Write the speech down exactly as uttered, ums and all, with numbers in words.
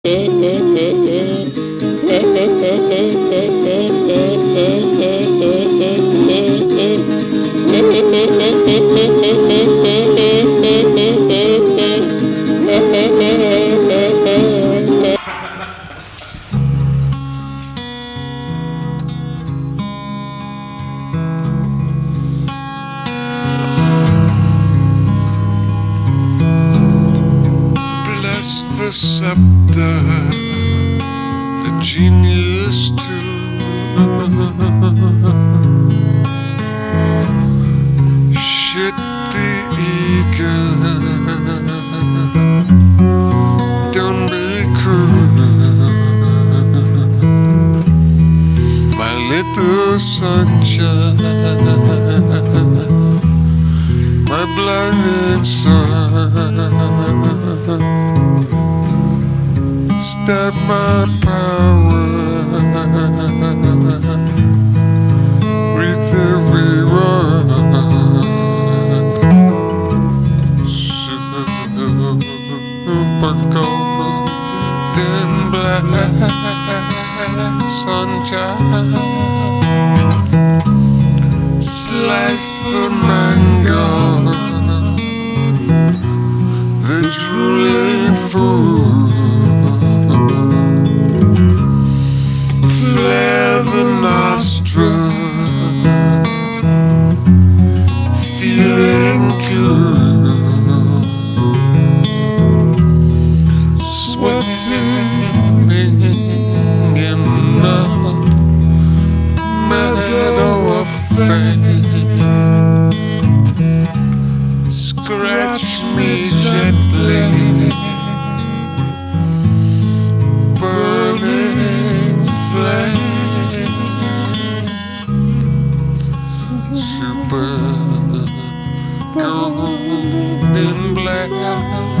Bless the scepter, the genius too. Shit the eagle, don't be cruel. My little sunshine, my blinding sun. Step my power, breathe every word. Super golden black sunshine, slice the mango, the drooling fool. Flare the nostril, feeling cool, sweating in the meadow of fame. Scratch me gently, burning flame. Super golden black